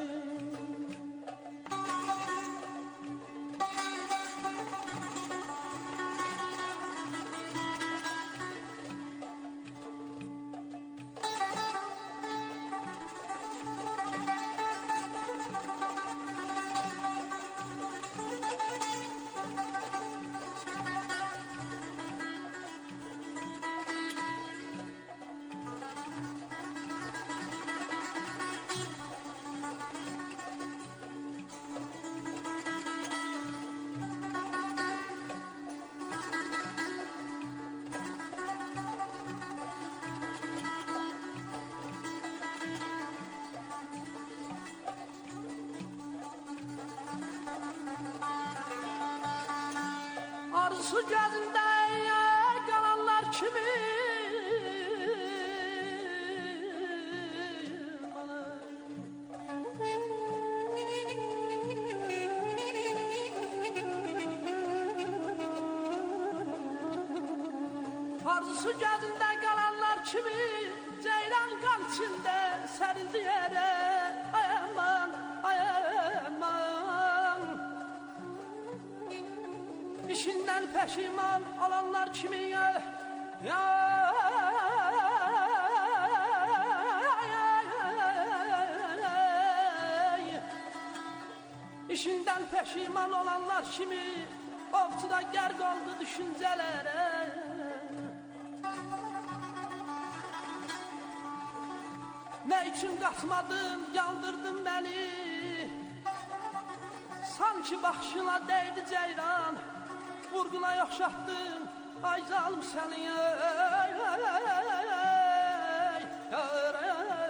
E: Arzu gözündə qalanlar kimi Arzusu gözündə qalanlar kimi ceyran qan içində sərildi yerə, ay aman, ay aman. İşindən peşiman olanlar kimi ya, ya, İşindən peşiman olanlar kimi ovçuda gərq oldu düşüncələrə. Ne için kaçmadın, yandırdın beni, sanki başına değdi ceyran, vurguna yokşattın, ay zalım seni, ay, ay, ay, ay, ay, ay, ay.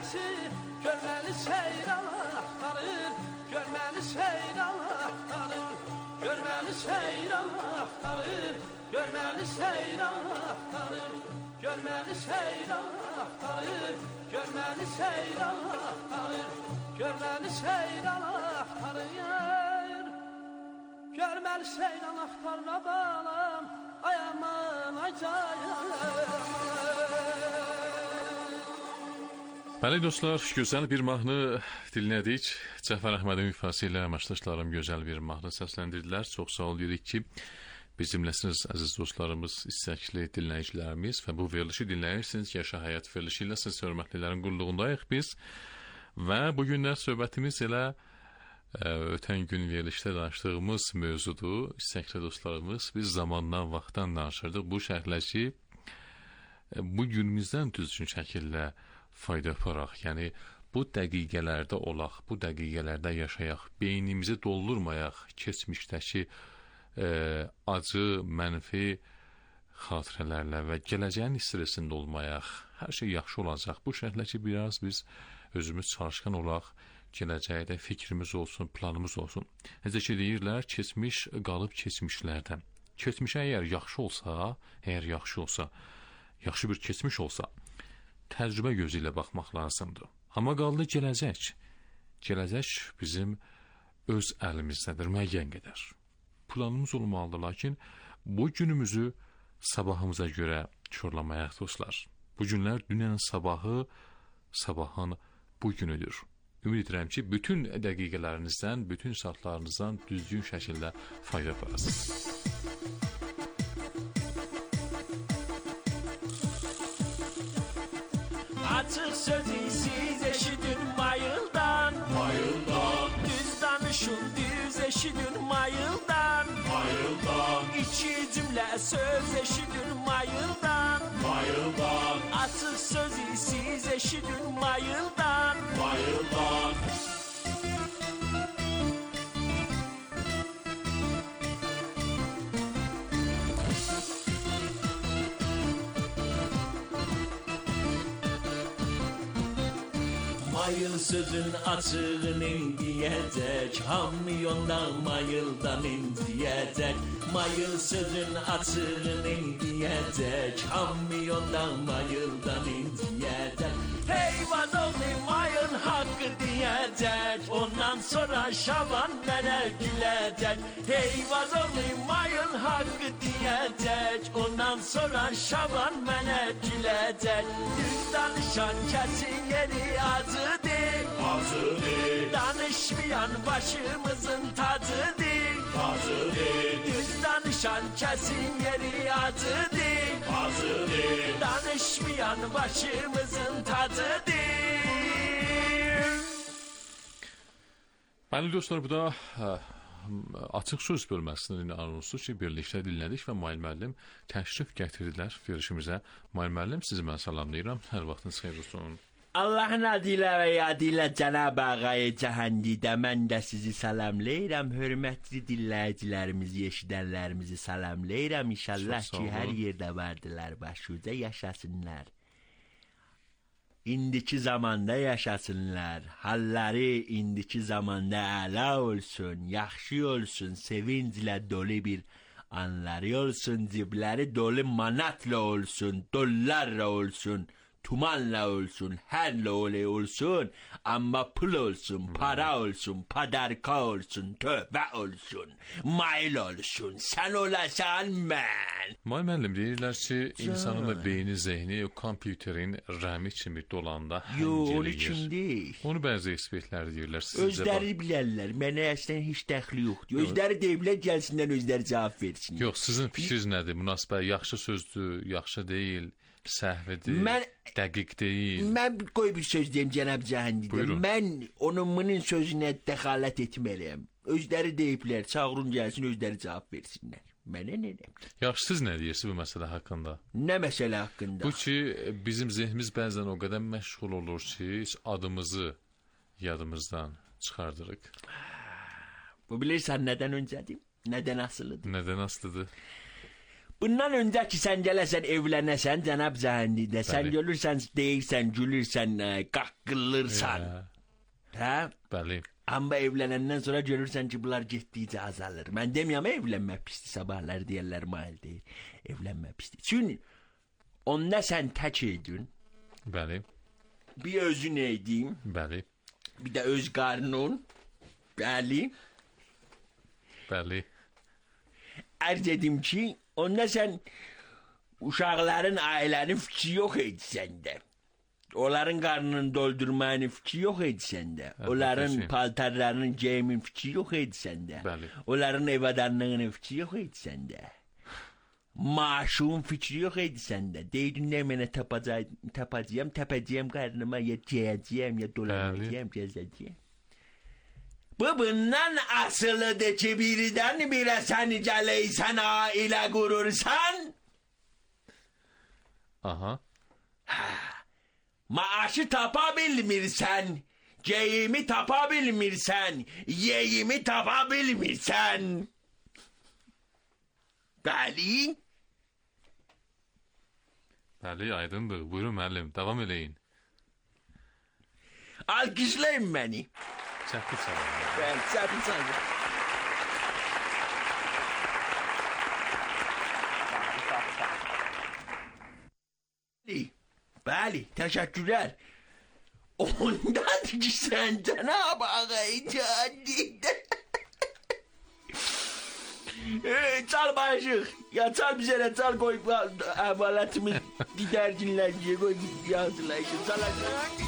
E: gecəsi görməli seyran axtarır, görməli seyran axtarır, görməli seyran axtarır, görməli seyran axtarır, görməli seyran axtarır, görməli seyran axtarır, görməli seyran axtarır, görməli seyran axtarına balam, ay aman ay cayam.
J: Bəli dostlar, gözəl bir mahnı dinlədik. Cəfər Əhmədin ifası ilə əməkdaşlarım gözəl bir mahnı səsləndirdilər. Çox sağ ol deyirik ki, bizimləsiniz əziz dostlarımız, istəkli dinləyicilərimiz və bu verilişi dinləyirsiniz. Yaşa Həyat verilişi ilə siz hörmətlilərin qulluğundayıq biz. Və bugünlər söhbətimiz elə ə, ötən gün verilişdə danışdığımız mövzudur. İstəkli dostlarımız, biz zamandan, vaxtdan danışırdıq. Bu şərhlə ki, bu günümüzdən düzgün şəkildə fayda aparaq, yəni bu dəqiqələrdə olaq, bu dəqiqələrdə yaşayaq, beynimizi doldurmayaq, keçmişdəki e, acı, mənfi xatirələrlə və gələcəyin stresində olmayaq, hər şey yaxşı olacaq. Bu şərhlə ki, biraz biz özümüz çalışqan olaq, gələcəkdə fikrimiz olsun, planımız olsun. Necə ki, deyirlər, keçmiş qalıb keçmişlərdən. Keçmişə əgər yaxşı olsa, əgər yaxşı olsa, yaxşı bir keçmiş olsa, təcrübə gözü ilə baxmaq lazımdır. Amma qaldı gələcək. Gələcək bizim öz əlimizdədir, müəyyən qədər. Planımız olmalıdır, lakin bu günümüzü sabahımıza görə körləməyək dostlar. Bu günlər dünyanın sabahı, sabahın bu günüdür. Ümid edirəm ki, bütün dəqiqələrinizdən, bütün saatlarınızdan düzgün şəkildə fayda aparasınız.
K: Açıq sözü siz eşidin mayıldan, mayıldan. Düz danışın, düz eşidin mayıldan, mayıldan. İki cümlə söz eşidin mayıldan, mayıldan. Açıq sözü siz eşidin mayıldan, mayıldan. Mayıl sözün açığını diyecek, hamyondan mayıldan indiyecek. Mayıl sözün açığını diyecek, hamyondan mayıldan indiyecek. Hey vazoğlu mayın hakkı diyecek, ondan sonra şaban mənə gülecek. Hey vazoğlu mayın hakkı diyecek, ondan sonra şaban mənə gülecek. Düz danışan kesin yeri acıdır, acıdır. Danışmayan başımızın tacıdır, tacıdır. Düz danışan kesin yeri acıdır, acıdır. Danışmayan başımızın tacıdır.
J: Bəli dostlar, bu da ə, açıq söz bölməsinin anonsu ki, birlikdə dinlədik və Mayıl müəllim təşrif gətirdilər verilişimizə. Mayıl müəllim, sizi mən salamlayıram. Hər vaxtınız xeyir olsun.
K: Allahın adıyla və yadıyla Cənab-ı Ağay Cəhandidə mən də sizi salamlayıram. Hörmətli dinləyicilərimizi, eşidənlərimizi salamlayıram. İnşallah ki, hər yerdə vardılar, başuca yaşasınlar. İndiki zamanda yaşasınlar. Halları indiki zamanda əla olsun, yaxşı olsun, sevinclə dolu bir anları olsun, cibləri dolu manatla olsun, dollarla olsun, tumanla olsun, hərlə olay olsun, amma pul olsun, para olsun, padarka olsun, tövbə olsun, mail olsun, sən olasan mən.
J: Mayıl müəllim, deyirlər ki, insanın da beyni, zehni, kompüterin rəmi kimi dolanda
K: həngəliyir. Yox, kimdir?
J: Onu bəzi ekspertlər deyirlər.
K: Özləri bilərlər, mənə əslən heç dəxli yoxdur. Özləri deyiblər, gəlsinlər, özləri cavab versinlər.
J: Yox, sizin fikriniz nədir? Münasibət yaxşı sözdür, yaxşı deyil, səhvidir, mən, dəqiq deyil.
K: Mən qoy bir söz deyim cənab Cəhandidə. Mən onun bunun sözünə dəxalət etməliyəm. Özləri deyiblər, çağırın gəlsin, özləri cavab versinlər. Mənə nə deyim?
J: Yaxşı, siz nə deyirsiniz bu məsələ haqqında?
K: Nə məsələ haqqında?
J: Bu ki, bizim zehnimiz bəzən o qədər məşğul olur ki, adımızı yadımızdan çıxardırıq.
K: Bu bilirsən nədən öncədir? Nədən asılıdır?
J: Nədən asılıdır?
K: Bundan öncə ki sən gələsən evlənəsən cənab Cəhənnədə, sən
J: Bəli.
K: görürsən, deyirsən, gülürsən, qaqqıllırsan. Hə?
J: Bəli.
K: Amma evlənəndən sonra görürsən ki, bunlar getdikcə azalır. Mən deməyəm evlənmək pisdir, sabahlar deyirlər mal deyil. Evlənmək pisdir. Çünki onda sən tək idin.
J: Bəli.
K: Bir özün edin.
J: Bəli.
K: Bir də öz qarnın. Bəli.
J: Bəli.
K: Ərz edim ki, onda sən uşaqların, ailənin fikri yox idi səndə. Onların qarnını doldurmanın fikri yox idi səndə. Onların paltarlarının geyimin fikri yox idi səndə.
J: Bəli.
K: Onların evadanlığının fikri yox idi səndə. Maaşın fikri yox idi səndə. Deydin nə mənə tapacağım, tapacağım qarnıma, ya geyəcəyəm, ya dolanacağım, gezəcəyəm. Bu bundan asılıdır ki birdən birə sən gələysən ailə qurursan.
J: Aha.
K: Maaşı tapa bilmirsən, geyimi tapa bilmirsən, yeyimi tapa bilmirsən. Bəli.
J: Bəli, aydındır. Buyurun müəllim, davam eləyin.
K: Alqışlayın məni.
J: Çəpli çalın.
K: Bəli, çəpli çalın. Bəli, bəli, təşəkkürlər. Ondan ki sən cənab ağaycan. Çal başıq. Ya çal bizə nə çal qoy əhvalatımız didərginləşə qoy yazılayın. Çalacaq.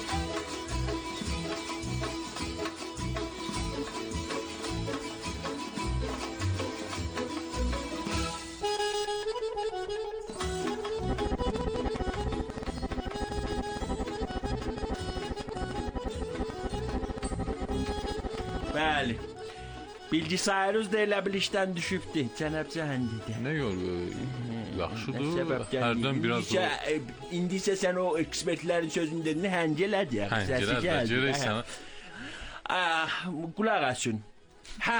K: Bəli. Bilgisayarınız da elə bil işdən düşübdür, cənab Cəhənnədə.
J: Nə yox, yaxşıdır. Hərdən biraz o...
K: İndi isə sən o ekspertlərin sözünü dedin, həncələdir.
J: Həncələr, görək sənə.
K: Qulaq asın. Hə.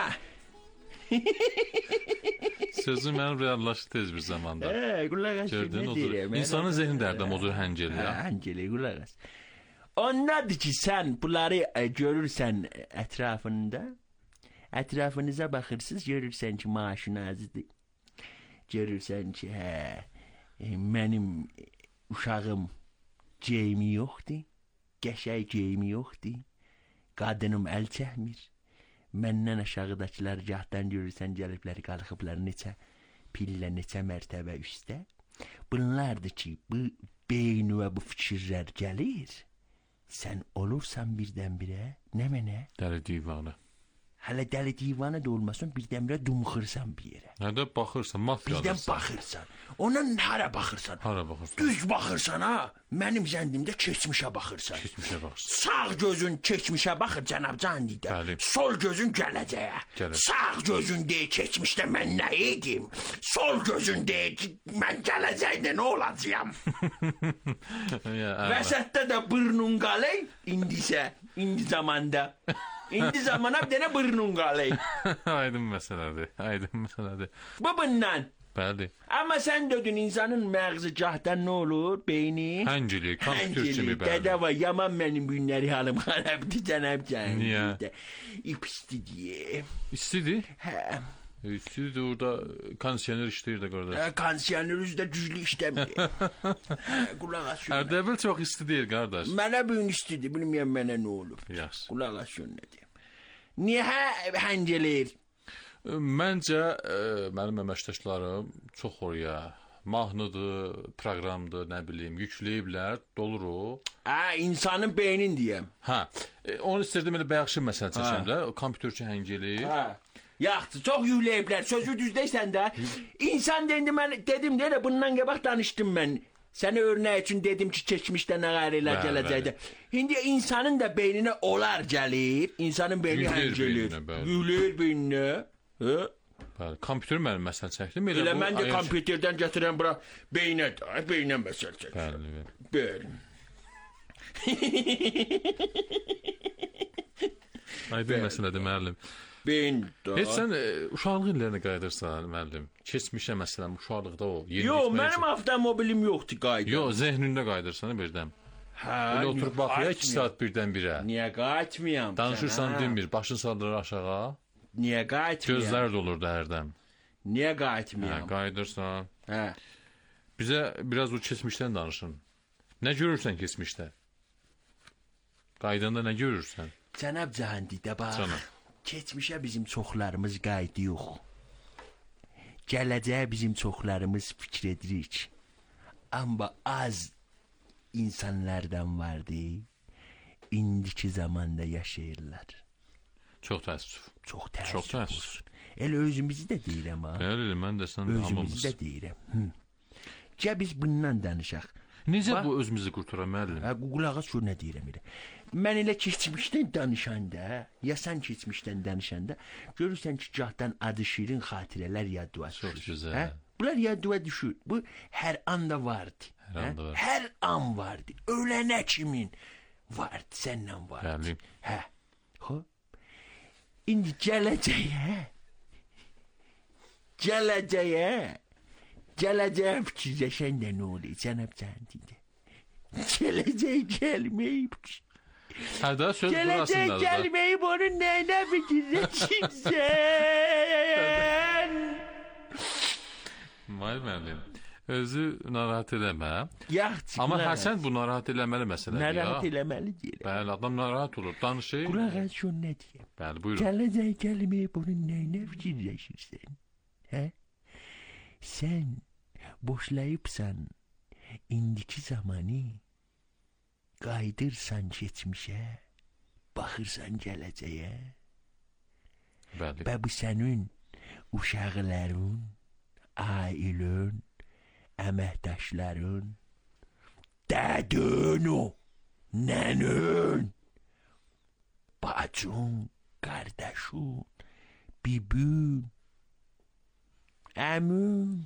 J: Sözü mənim reallaşdı tez bir zamanda.
K: Hə, qulaq asın, nə deyirəm.
J: İnsanın zehn dərdəm odur həncəli.
K: Hə, həncəli, qulaq as. Ondadır ki, sən bunları görürsən ətrafında. Ətrafınıza baxırsınız, görürsən ki, maaşın azdır. Görürsən ki, hə, mənim uşağım geyimi yoxdur, qəşəng geyimi yoxdur, qadınım əl çəkmir. Məndən aşağıdakılar gahdan görürsən, gəliblər, qalxıblar neçə pillə, neçə mərtəbə üstə. Bunlardır ki, bu beynivə bu fikirlər gəlir. Sən olursan birdən-birə, nə mənə?
J: Dəli divanı.
K: Hələ dəli divanı da olmasın, birdən-birə dumxırsan bir yerə.
J: Nədə baxırsan, mafya
K: birdən baxırsan. Ona hara baxırsan?
J: Hara baxırsan?
K: Düz baxırsan ha. Mənim zəndimdə keçmişə baxırsan.
J: Keçmişə baxırsan.
K: Sağ gözün keçmişə baxır cənab Cəhənnədə.
J: Bəli.
K: Sol gözün gələcəyə.
J: Gələcək.
K: Sağ gözün deyir keçmişdə mən nə idim? Sol gözün deyir ki, mən gələcəkdə nə olacağam? Vəsətdə də burnun qalay, indisə, indi zamanda. İndi zamana bir dənə burnun qalay.
J: Aydın məsələdir, aydın məsələdir.
K: Bu bundan.
J: Bəli.
K: Amma sən dedin insanın məğzi gahdan nə olur, beyni?
J: Həncili, kompüter kimi bəli.
K: Dədə var, yaman mənim günləri halım xarabdır cənab Cəhənnədə.
J: Niyə?
K: İp istidir.
J: İstidir?
K: Hə.
J: İstidir, orada kondisioner işləyir də qardaş.
K: Hə, kondisioner üzdə güclü işləmir. Qulaq asın.
J: Ərdəbil çox isti deyil qardaş.
K: Mənə bugün istidir, bilməyəm mənə nə olub.
J: Yaxşı.
K: Qulaq asın nə deyim. Niyə həncəlir?
J: Məncə, e, mənim əməkdaşlarım çox oraya mahnıdır, proqramdır, nə bilim, yükləyiblər, dolur o.
K: Hə, insanın beynin deyəm.
J: Hə, e, onu istəyirdim elə bayaqşı məsələ çəkəmdə, kompüterçi həngəli.
K: Hə. Yaxşı, çox yükləyiblər, sözü düzdəysən də. İnsan dendi, mən dedim də, bundan qabaq danışdım mən. Sənə örnək üçün dedim ki, keçmişdə nə qarələr gələcəkdə. İndi insanın da beyninə olar gəlir, insanın beyni həngəlir. Yükləyir beyninə. Hə?
J: Bəli, kompüter mənim məsələ çəkdim.
K: Elə, elə mən də ayyaş... kompüterdən gətirəm bura beynə, beynə məsələ çəkdim.
J: Bəli, bəli. Aydın məsələdir, müəllim.
K: Binto.
J: Heç sən e, uşaqlıq illərinə qayıdırsan, müəllim. Keçmişə məsələn uşaqlıqda o.
K: Yox, mənim avtomobilim yoxdur qayıdır.
J: Yox, zehnində qayıdırsan birdən.
K: Hə,
J: elə oturub baxır iki saat birdən birə.
K: Niyə qayıtmayam?
J: Danışırsan demir, başın saldırır aşağı.
K: Niyə qayıtmayam?
J: Gözlər dolurdu hərdən.
K: Niyə qayıtmayam?
J: Hə, qayıdırsan.
K: Hə.
J: Bizə biraz o keçmişdən danışın. Nə görürsən keçmişdə? Qaydanda nə görürsən?
K: Cənab Cahandidə bax.
J: Canım.
K: Keçmişə bizim çoxlarımız qayıdı yox. Gələcəyə bizim çoxlarımız fikir edirik. Amma az insanlardan vardı. İndiki zamanda yaşayırlar.
J: Çox təəssüf.
K: Çox təəssüf.
J: Çox təəssüf.
K: Elə özümüzü də deyirəm ha.
J: Bəli, mən də sən hamımız.
K: Özümüzü də deyirəm. Hı. Gəl biz bundan danışaq.
J: Necə bu özümüzü qurtara müəllim?
K: Hə, qulağa sur nə deyirəm elə. Mən elə keçmişdən danışanda, ya sən keçmişdən danışanda görürsən ki, gahdan adı şirin xatirələr yadıma düşür.
J: Çox gözəl.
K: Hə? Bunlar yadıma düşür. Bu hər anda vardı.
J: Hər anda vardı.
K: Hər an vardı. Ölənə kimin vardı, səndən vardı.
J: Bəli.
K: Hə. Hop. İndi gələcəyə. Gələcəyə. Gələcəyə fikirləşən də nə olur, cənab Cahandidə? Gələcək gəlməyib ki.
J: Hə də söz burasındadır da.
K: Gələcək gəlməyib onun nəyinə fikirləşirsən?
J: May müəllim, özü narahat eləmə.
K: Yaxşı.
J: Amma Həsən bu narahat eləməli məsələdir ya.
K: Narahat eləməli deyirəm.
J: Bəli, adam narahat olur, danışır.
K: Qulaq as şun nə deyəm.
J: Bəli, buyurun.
K: Gələcək gəlməyib onun nəyinə fikirləşirsən? Hə? Sən boşlayıbsan indiki zamanı, qaydırsan keçmişə, baxırsan gələcəyə.
J: Bəli.
K: Və bu sənin uşaqların, ailən, əməkdaşların, dədün, nənün, bacın, qardaşın, bibün, əmin.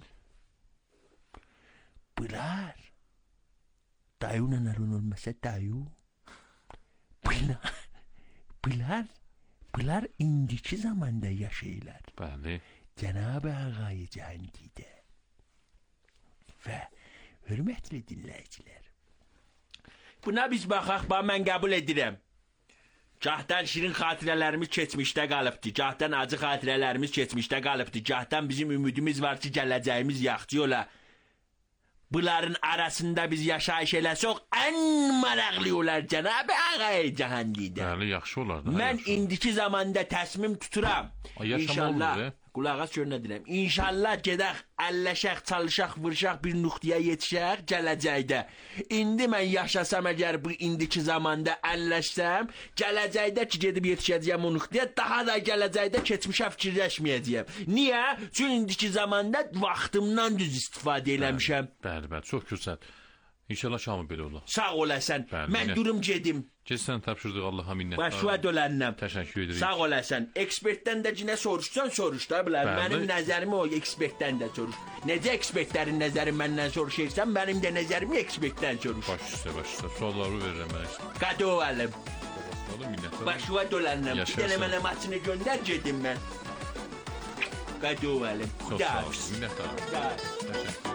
K: Bunlar dayı nanarın olmasa dayı. Bunlar, bunlar, bunlar indiki zamanda yaşayırlar.
J: Bəli.
K: Cənab-ı Ağay Cahandidə və hörmətli dinləyicilər. Buna biz baxaq, bax mən qəbul edirəm. Gahdan şirin xatirələrimiz keçmişdə qalıbdı, gahdan acı xatirələrimiz keçmişdə qalıbdı, gahdan bizim ümidimiz var ki, gələcəyimiz yaxşı ola. Bunların arasında biz yaşayış eləsək, ən maraqlı olar Cənab-ı Ağay Cahandidə.
J: Bəli, yaxşı olar da.
K: Mən indiki zamanda təsmim tuturam. İnşallah, qulaq as gör nə deyirəm. İnşallah gedək, əlləşək, çalışaq, vurşaq, bir nöqtəyə yetişək gələcəkdə. İndi mən yaşasam əgər bu indiki zamanda əlləşsəm, gələcəkdə ki, gedib yetişəcəyəm o nöqtəyə, daha da gələcəkdə keçmişə fikirləşməyəcəyəm. Niyə? Çünki indiki zamanda vaxtımdan düz istifadə eləmişəm.
J: Bəli, bəli, çox gözəl. İnşallah şamı belə olar.
K: Sağ olasan. Mən durum gedim.
J: Keçsən tapşırdıq Allaha minnətdarım.
K: Başına dölənnəm.
J: Təşəkkür edirik.
K: Sağ olasan. Ekspertdən də cinə soruşsan soruş da bilər. Mənim nəzərimi o ekspertdən də soruş. Necə ekspertlərin nəzəri məndən soruşursan, mənim də nəzərimi ekspertdən soruş.
J: Baş üstə, baş üstə. Sualları verirəm mən.
K: Qado alim. Başına dölənnəm. Bir dənə mənə maçını göndər gedim mən. Qado alim.
J: Çox sağ olun. Minnətdarım.
K: Təşəkkür.